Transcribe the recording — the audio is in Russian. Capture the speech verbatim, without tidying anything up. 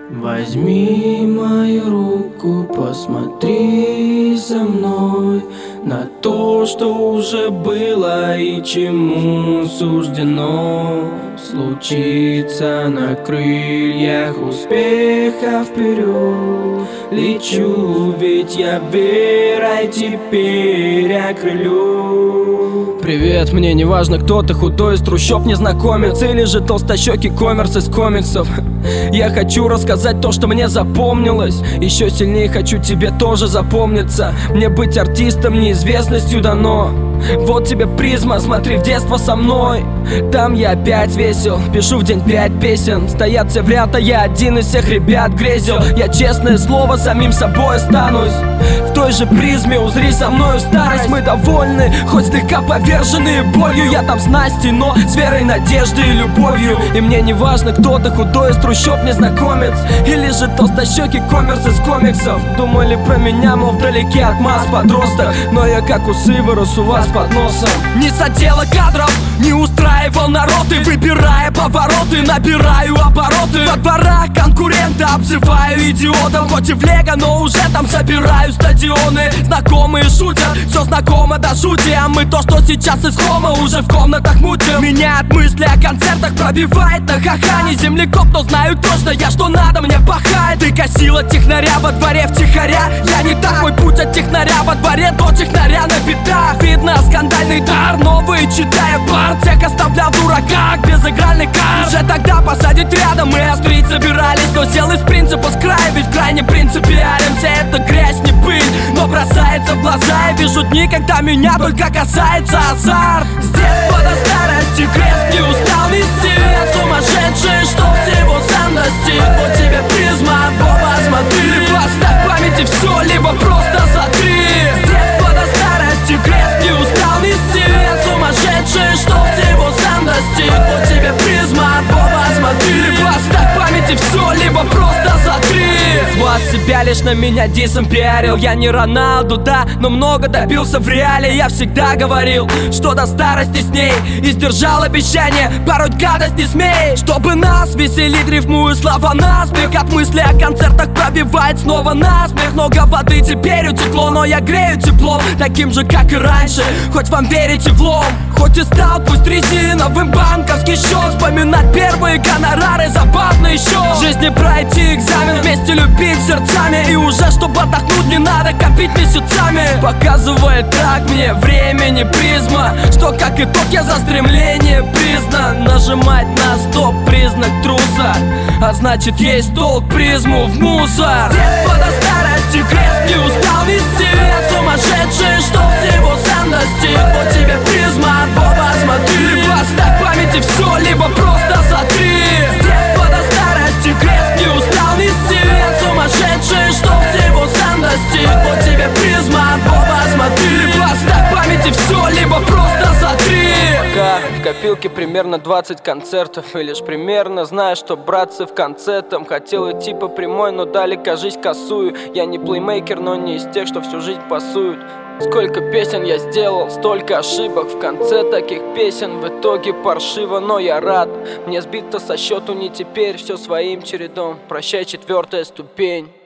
Возьми мою руку, посмотри за мной на то, что уже было и чему суждено случиться. На крыльях успеха вперед лечу, ведь я верой теперь окрылю. Привет, мне не важно, кто ты, худой из трущоб незнакомец или же толстощекий коммерс из комиксов. Я хочу рассказать то, что мне запомнилось. Еще сильнее хочу тебе тоже запомниться. Мне быть артистом неизвестностью дано. Вот тебе призма, смотри в детство со мной. Там я опять весел, пишу в день пять песен. Стоят все в ряд, а я один из всех ребят грезил. Я, честное слово, самим собой останусь. В той же призме узри со мною старость. Мы довольны, хоть слегка поверженные болью. Я там с Настей, но с верой, надеждой и любовью. И мне не важно, кто ты, худой из трущоб незнакомец или же толстощекий коммерс из комиксов. Думали про меня, мол, вдалеке от масс подросток, но я как усы вырос у вас под носом. Не с отдела кадров, не устраивал народ, и выбирая повороты, набираю обороты. Во дворах конкурента обзываю идиотом. Хоть и в лего, но уже там собираю стадионы. Знакомые шутят, все знакомо до жути. А мы то, что сейчас из хома, уже в комнатах мутим. Меня от мысли о концертах пробивает на ха-ха. Не землекоп, но знаю точно я, что надо мне пахать. Ты косила технаря во дворе втихаря. Я не так, мой путь от технаря во дворе до технаря на битах. Видно скандальный дар, новый читая бар. Тех оставлял в дураках без игральных карт. Уже тогда посадить рядом мы острить собирались, но сел из принципа с края, ведь в крайне принципиален. Вся эта грязь не пыль, но бросается в глаза. Я вижу дни, когда меня только касается азарт. С детства до старости крест не устал вести. Я сумасшедший, что всего сам достиг. Вот тебе призма, Боба, смотри. Либо оставь в памяти все, либо просто затри. С детства до старости крест не устал вести. Я сумасшедший, что всего сам достиг. Вот тебе призма, Боба, смотри. Либо оставь в памяти все, либо просто затри. С вас себя лишь на меня дисом пиарил. Я не Роналду, да, но много добился в реале. Я всегда говорил, что до старости с ней, и сдержал обещание, порой гадость не смей. Чтобы нас веселить, рифмую слова наспех. От мысли о концертах пробивает снова насмех. Много воды теперь утекло, но я грею теплом, таким же, как и раньше. Хоть вам верите в лом, хоть и стал пусть резиновым банковский счет. Вспоминать первые гонорары забавно еще. В жизни пройти экзамен, вместе любить сердцами. И уже, чтобы отдохнуть, не надо копить месяцами. Показывает так мне времени призма, что как итог я за стремление признан. Нажимать на стоп — признак труса, а значит есть толк призму в мусор. С детства до старости крест не устал вести. Я сумасшедший, что всего сам достиг. Вот тебе призма, Боба, смотри. Либо оставь в памяти все, либо просто затри. С детства до старости крест не устал вести. Я сумасшедший, что всего сам достиг. Вот тебе призма, Боба, смотри. Либо оставь в памяти все, либо просто затри. Пока в копилке примерно двадцать концертов, и лишь примерно знаю, что братцы в конце там. Хотел идти по прямой, но дали, кажись, косую. Я не плеймейкер, но не из тех, что всю жизнь пасуют. Сколько песен я сделал, столько ошибок. В конце таких песен в итоге паршиво, но я рад. Мне сбито со счету не теперь, все своим чередом. Прощай, четвертая ступень.